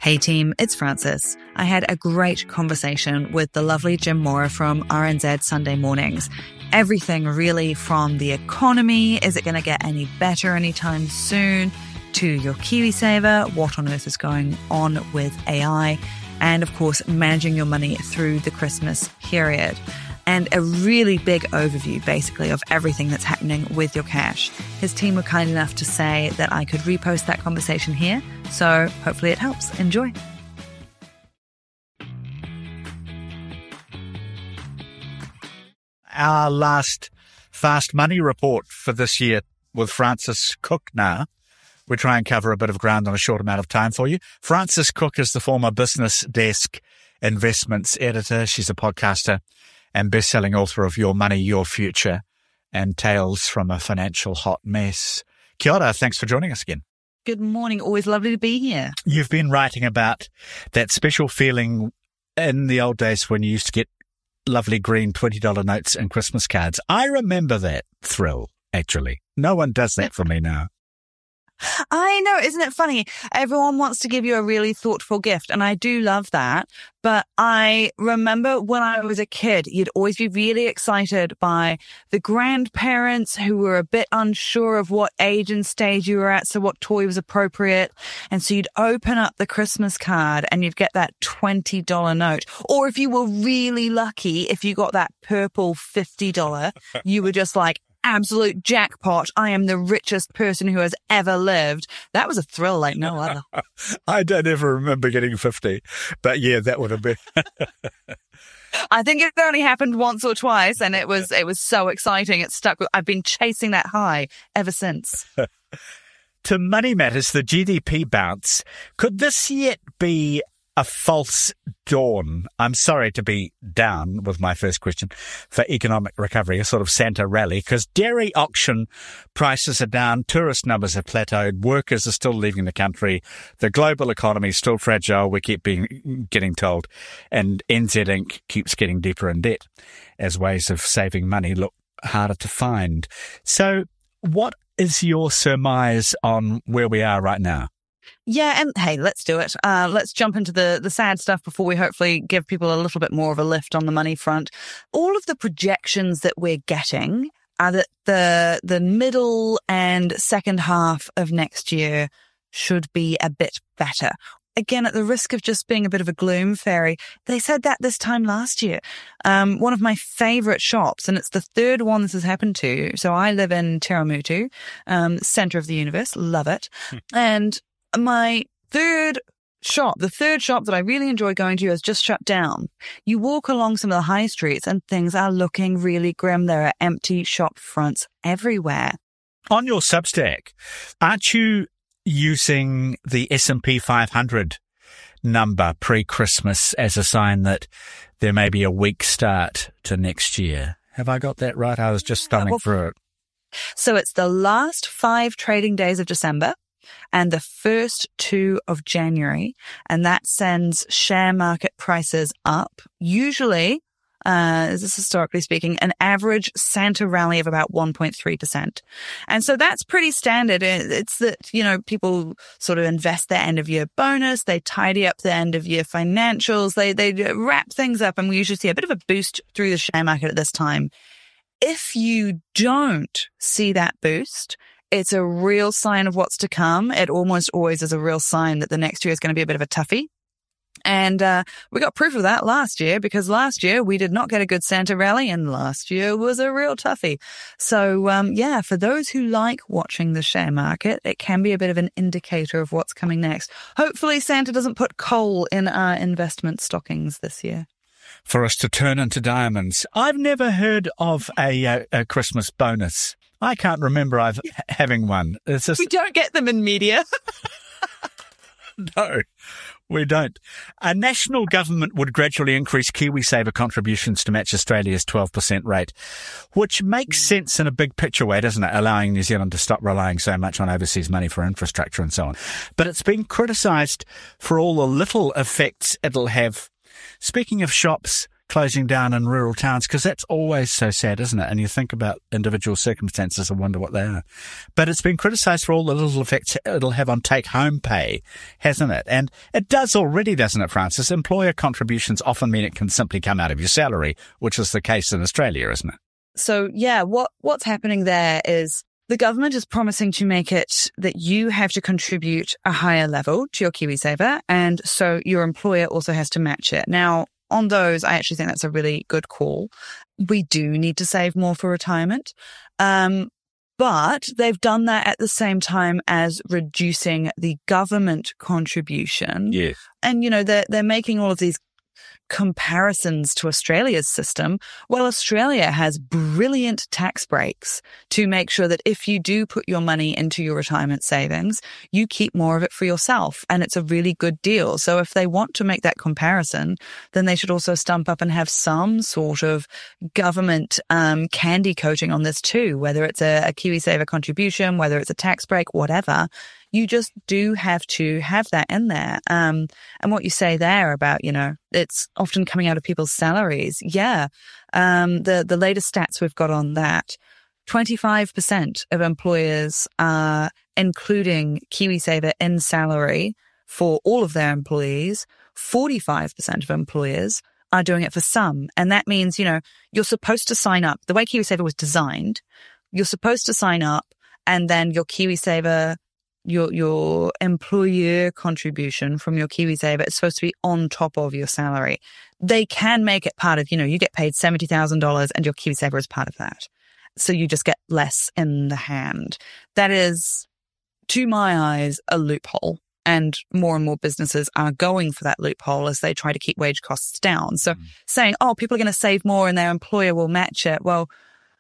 Hey team, it's Frances. I had a great conversation with the lovely Jim Mora from RNZ Sunday Mornings. Everything really from the economy, is it going to get any better anytime soon, to your KiwiSaver, what on earth is going on with AI, and of course, managing your money through the Christmas period. And a really big overview, basically, of everything that's happening with your cash. His team were kind enough to say that I could repost that conversation here, so hopefully it helps. Enjoy. Our last Fast Money report for this year with Frances Cook now. We try and cover a bit of ground in a short amount of time for you. Frances Cook is the former Business Desk investments editor. She's a podcaster and best-selling author of Your Money, Your Future and Tales from a Financial Hot Mess. Kia ora, thanks for joining us again. Good morning. Always lovely to be here. You've been writing about that special feeling in the old days when you used to get lovely green $20 notes and Christmas cards. I remember that thrill, actually. No one does that for me now. I know, isn't it funny? Everyone wants to give you a really thoughtful gift, and I do love that. But I remember when I was a kid, you'd always be really excited by the grandparents who were a bit unsure of what age and stage you were at, so what toy was appropriate. And so you'd open up the Christmas card and you'd get that $20 note. Or if you were really lucky, if you got that purple $50, you were just like, absolute jackpot. I am the richest person who has ever lived. That was a thrill like no other. I don't ever remember getting 50, but yeah, that would have been. I think it only happened once or twice, and it was so exciting. It stuck. I've been chasing that high ever since. To Money Matters, the GDP bounce. Could this yet be a false dawn? I'm sorry to be down with my first question for economic recovery, a sort of Santa rally, because dairy auction prices are down, tourist numbers have plateaued, workers are still leaving the country, the global economy is still fragile, we keep getting told, and NZ Inc. keeps getting deeper in debt as ways of saving money look harder to find. So what is your surmise on where we are right now? Yeah, and hey, let's do it. Let's jump into the sad stuff before we hopefully give people a little bit more of a lift on the money front. All of the projections that we're getting are that the middle and second half of next year should be a bit better. Again, at the risk of just being a bit of a gloom fairy, they said that this time last year. One of my favourite shops, and it's the third one this has happened to. So I live in Te Raumutu, centre of the universe, love it. And my the third shop that I really enjoy going to has just shut down. You walk along some of the high streets and things are looking really grim. There are empty shop fronts everywhere. On your Substack, aren't you using the S&P 500 number pre-Christmas as a sign that there may be a weak start to next year? Have I got that right? I was just thumbing through it. So it's the last 5 trading days of December and the first 2 of January, and that sends share market prices up. Usually, this is historically speaking, an average Santa rally of about 1.3%. And so that's pretty standard. It's that, people sort of invest their end of year bonus, they tidy up their end of year financials, they wrap things up, and we usually see a bit of a boost through the share market at this time. If you don't see that boost, it's a real sign of what's to come. It almost always is a real sign that the next year is going to be a bit of a toughie. And we got proof of that last year, because last year we did not get a good Santa rally, and last year was a real toughie. So, for those who like watching the share market, it can be a bit of an indicator of what's coming next. Hopefully Santa doesn't put coal in our investment stockings this year. For us to turn into diamonds. I've never heard of a Christmas bonus. I can't remember having one. It's just... We don't get them in media. No, we don't. A national government would gradually increase KiwiSaver contributions to match Australia's 12% rate, which makes sense in a big picture way, doesn't it? Allowing New Zealand to stop relying so much on overseas money for infrastructure and so on. But it's been criticised for all the little effects it'll have. Speaking of shops closing down in rural towns, because that's always so sad, isn't it? And you think about individual circumstances and wonder what they are. But it's been criticised for all the little effects it'll have on take-home pay, hasn't it? And it does already, doesn't it, Frances? Employer contributions often mean it can simply come out of your salary, which is the case in Australia, isn't it? So, yeah, what's happening there is the government is promising to make it that you have to contribute a higher level to your KiwiSaver, and so your employer also has to match it. Now, on those, I actually think that's a really good call. We do need to save more for retirement, but they've done that at the same time as reducing the government contribution. Yes. And, they're making all of these comparisons to Australia's system. Well, Australia has brilliant tax breaks to make sure that if you do put your money into your retirement savings, you keep more of it for yourself. And it's a really good deal. So if they want to make that comparison, then they should also stump up and have some sort of government candy coating on this too, whether it's a KiwiSaver contribution, whether it's a tax break, whatever. You just do have to have that in there. And what you say there about, it's often coming out of people's salaries. Yeah. The latest stats we've got on that, 25% of employers are including KiwiSaver in salary for all of their employees. 45% of employers are doing it for some. And that means, you're supposed to sign up. The way KiwiSaver was designed, you're supposed to sign up, and then your KiwiSaver, your employer contribution from your KiwiSaver is supposed to be on top of your salary. They can make it part of, you get paid $70,000 and your KiwiSaver is part of that. So you just get less in the hand. That is, to my eyes, a loophole. And more businesses are going for that loophole as they try to keep wage costs down. So saying, people are going to save more and their employer will match it. Well,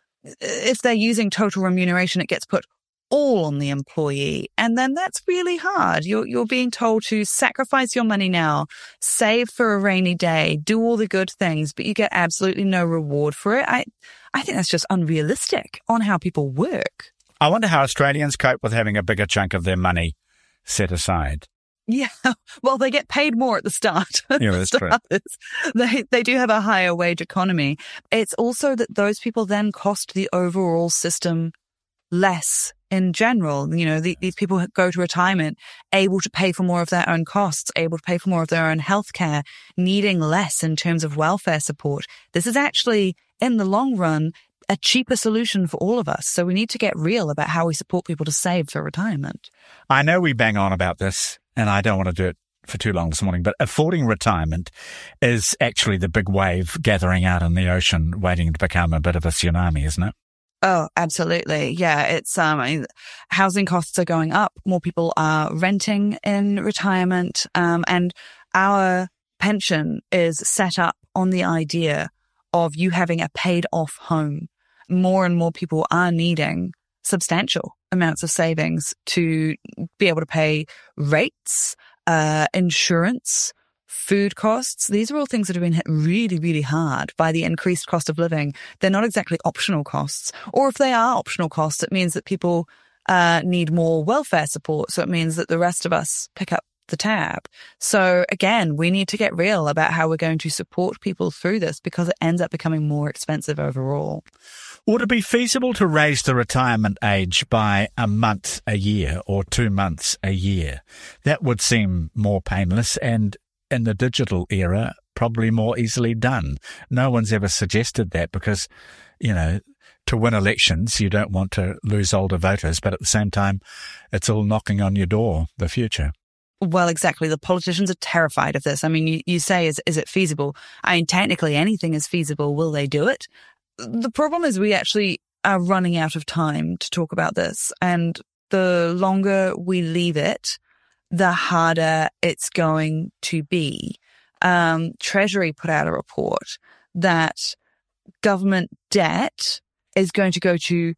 if they're using total remuneration, it gets put all on the employee. And then that's really hard. You're being told to sacrifice your money now, save for a rainy day, do all the good things, but you get absolutely no reward for it. I think that's just unrealistic on how people work. I wonder how Australians cope with having a bigger chunk of their money set aside. Yeah, well, they get paid more at the start. Yeah, that's true. They do have a higher wage economy. It's also that those people then cost the overall system less in general. These people go to retirement able to pay for more of their own costs, able to pay for more of their own healthcare, needing less in terms of welfare support. This is actually, in the long run, a cheaper solution for all of us. So we need to get real about how we support people to save for retirement. I know we bang on about this, and I don't want to do it for too long this morning, but affording retirement is actually the big wave gathering out in the ocean, waiting to become a bit of a tsunami, isn't it? Oh, absolutely. Yeah, it's housing costs are going up. More people are renting in retirement, and our pension is set up on the idea of you having a paid-off home. More and more people are needing substantial amounts of savings to be able to pay rates, insurance, food costs. These are all things that have been hit really, really hard by the increased cost of living. They're not exactly optional costs. Or if they are optional costs, it means that people need more welfare support. So it means that the rest of us pick up the tab. So again, we need to get real about how we're going to support people through this, because it ends up becoming more expensive overall. Would it be feasible to raise the retirement age by a month a year or 2 months a year? That would seem more painless and, in the digital era, probably more easily done. No one's ever suggested that because, to win elections, you don't want to lose older voters, but at the same time, it's all knocking on your door, the future. Well, exactly. The politicians are terrified of this. I mean, you say, is it feasible? Technically anything is feasible. Will they do it? The problem is we actually are running out of time to talk about this. And the longer we leave it, the harder it's going to be. Treasury put out a report that government debt is going to go to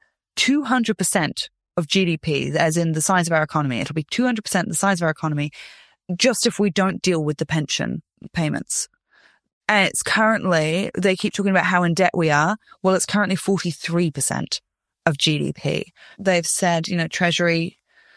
200% of GDP, as in the size of our economy. It'll be 200% the size of our economy just if we don't deal with the pension payments. And it's currently, they keep talking about how in debt we are. Well, it's currently 43% of GDP. They've said, Treasury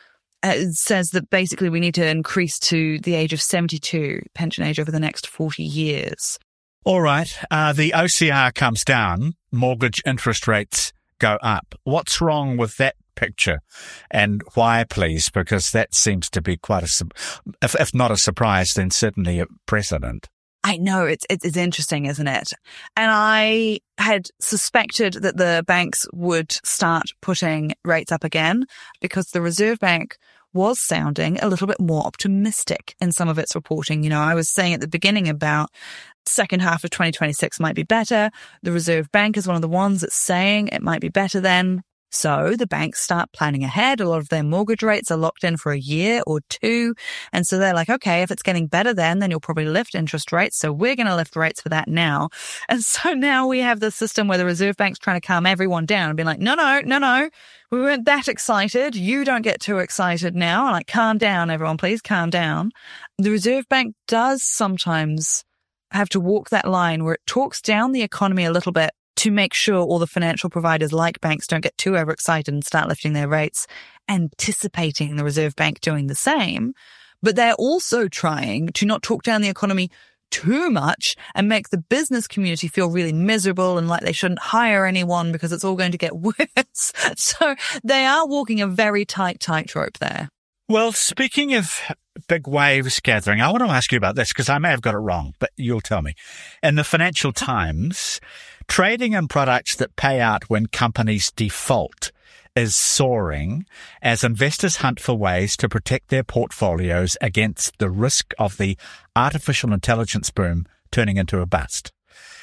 says that basically we need to increase to the age of 72, pension age, over the next 40 years. All right. The OCR comes down, mortgage interest rates go up. What's wrong with that picture, and why, please? Because that seems to be quite if not a surprise, then certainly a precedent. I know, it's interesting, isn't it? And I had suspected that the banks would start putting rates up again because the Reserve Bank was sounding a little bit more optimistic in some of its reporting. You know, I was saying at the beginning about second half of 2026 might be better. The Reserve Bank is one of the ones that's saying it might be better then. So the banks start planning ahead. A lot of their mortgage rates are locked in for a year or two. And so they're like, okay, if it's getting better then you'll probably lift interest rates. So we're going to lift rates for that now. And so now we have this system where the Reserve Bank's trying to calm everyone down and be like, no. We weren't that excited. You don't get too excited now. Like, calm down, everyone, please calm down. The Reserve Bank does sometimes have to walk that line where it talks down the economy a little bit to make sure all the financial providers like banks don't get too overexcited and start lifting their rates, anticipating the Reserve Bank doing the same. But they're also trying to not talk down the economy too much and make the business community feel really miserable and like they shouldn't hire anyone because it's all going to get worse. So they are walking a very tight tightrope there. Well, speaking of big waves gathering, I want to ask you about this because I may have got it wrong, but you'll tell me. In the Financial Times, trading in products that pay out when companies default is soaring as investors hunt for ways to protect their portfolios against the risk of the artificial intelligence boom turning into a bust.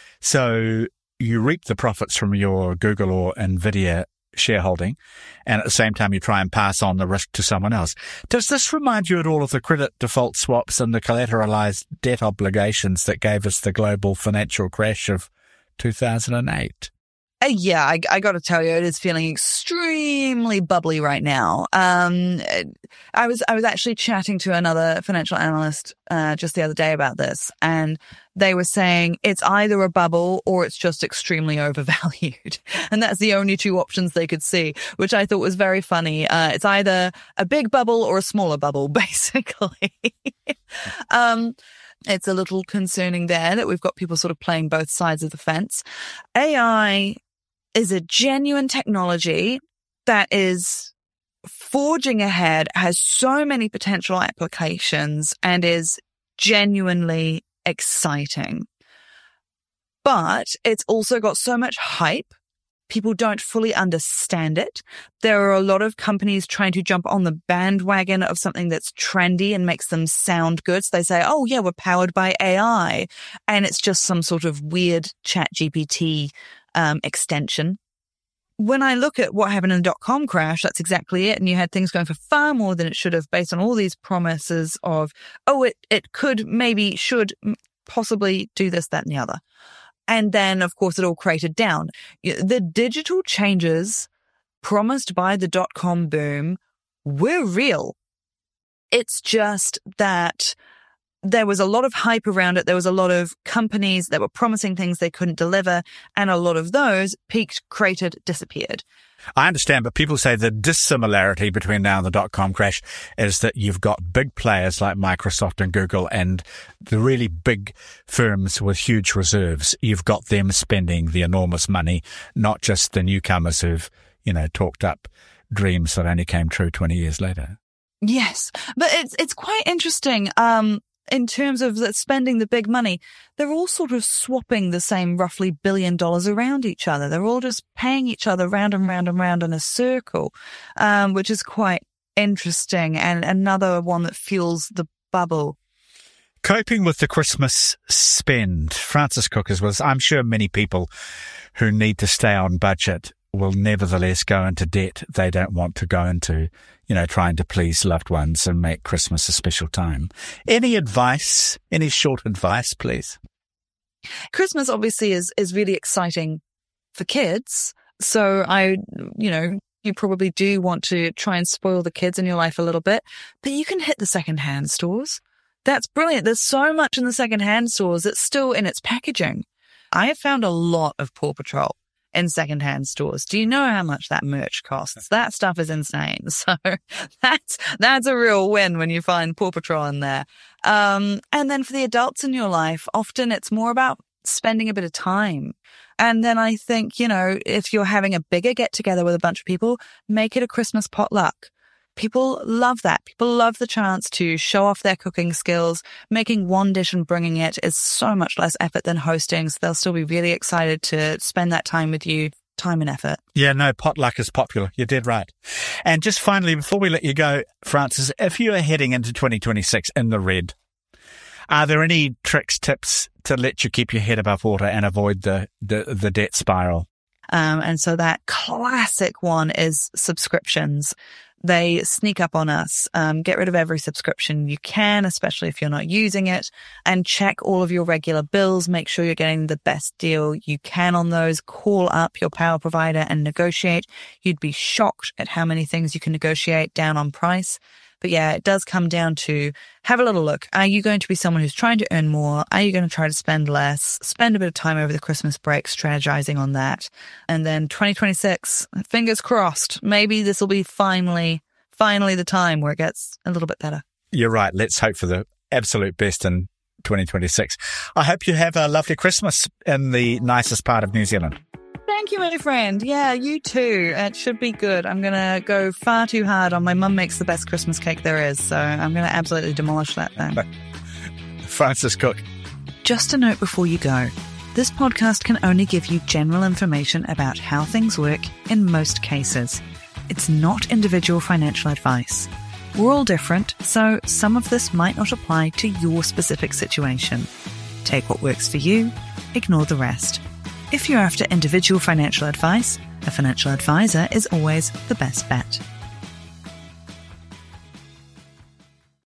So you reap the profits from your Google or Nvidia shareholding, and at the same time you try and pass on the risk to someone else. Does this remind you at all of the credit default swaps and the collateralized debt obligations that gave us the global financial crash of 2008? Yeah, I got to tell you, it is feeling extremely bubbly right now. I was actually chatting to another financial analyst just the other day about this, and they were saying it's either a bubble or it's just extremely overvalued, and that's the only two options they could see, which I thought was very funny. It's either a big bubble or a smaller bubble, basically. It's a little concerning there that we've got people sort of playing both sides of the fence. AI is a genuine technology that is forging ahead, has so many potential applications, and is genuinely exciting. But it's also got so much hype. People don't fully understand it. There are a lot of companies trying to jump on the bandwagon of something that's trendy and makes them sound good. So they say, oh yeah, we're powered by AI. And it's just some sort of weird ChatGPT extension. When I look at what happened in the .com crash, that's exactly it. And you had things going for far more than it should have based on all these promises of, oh, it could, maybe, should, possibly do this, that, and the other. And then, of course, it all cratered down. The digital changes promised by the .com boom were real. It's just that there was a lot of hype around it. There was a lot of companies that were promising things they couldn't deliver, and a lot of those peaked, cratered, disappeared. I understand, but people say the dissimilarity between now and the .com crash is that you've got big players like Microsoft and Google and the really big firms with huge reserves. You've got them spending the enormous money, not just the newcomers who've, talked up dreams that only came true 20 years later. Yes, but it's quite interesting. In terms of spending the big money, they're all sort of swapping the same roughly $1 billion around each other. They're all just paying each other round and round and round in a circle, which is quite interesting, and another one that fuels the bubble. Coping with the Christmas spend. Frances Cook is with us. I'm sure many people who need to stay on budget will nevertheless go into debt they don't want to go into, trying to please loved ones and make Christmas a special time. Any advice, any short advice, please? Christmas obviously is really exciting for kids. So you probably do want to try and spoil the kids in your life a little bit, but you can hit the secondhand stores. That's brilliant. There's so much in the secondhand stores that's still in its packaging. I have found a lot of Paw Patrol in secondhand stores. Do you know how much that merch costs? That stuff is insane. So that's a real win when you find Paw Patrol in there. And then for the adults in your life, often it's more about spending a bit of time. And then I think, if you're having a bigger get together with a bunch of people, make it a Christmas potluck. People love that. People love the chance to show off their cooking skills. Making one dish and bringing it is so much less effort than hosting. So they'll still be really excited to spend that time with you. Time and effort. Yeah, no, potluck is popular. You're dead right. And just finally, before we let you go, Frances, if you are heading into 2026 in the red, are there any tricks, tips to let you keep your head above water and avoid the debt spiral? And so that classic one is subscriptions. They sneak up on us. Get rid of every subscription you can, especially if you're not using it, and check all of your regular bills. Make sure you're getting the best deal you can on those. Call up your power provider and negotiate. You'd be shocked at how many things you can negotiate down on price. But yeah, it does come down to have a little look. Are you going to be someone who's trying to earn more? Are you going to try to spend less? Spend a bit of time over the Christmas break strategizing on that. And then 2026, fingers crossed, maybe this will be finally the time where it gets a little bit better. You're right. Let's hope for the absolute best in 2026. I hope you have a lovely Christmas in the nicest part of New Zealand. Thank you, my friend. Yeah, you too. It should be good. I'm going to go far too hard on my mum makes the best Christmas cake there is, so I'm going to absolutely demolish that thing. Frances Cook. Just a note before you go. This podcast can only give you general information about how things work in most cases. It's not individual financial advice. We're all different, so some of this might not apply to your specific situation. Take what works for you, ignore the rest. If you're after individual financial advice, a financial advisor is always the best bet.